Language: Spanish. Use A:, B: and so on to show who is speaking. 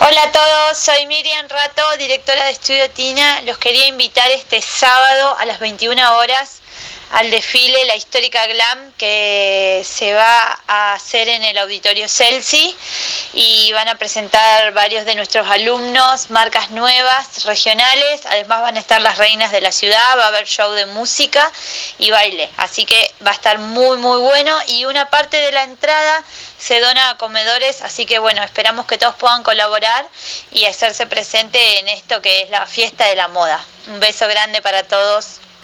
A: Hola a todos, soy Miriam Rato, directora de Estudio Tina. Los quería invitar este sábado a las 21 horas al desfile La Histórica Glam que se va a hacer en el Auditorio Celsi y van a presentar varios de nuestros alumnos, marcas nuevas, regionales. Además van a estar las reinas de la ciudad, va a haber show de música y baile, así que va a estar muy bueno, y una parte de la entrada se dona a comedores, así que bueno, esperamos que todos puedan colaborar y hacerse presente en esto que es la fiesta de la moda. Un beso grande para todos.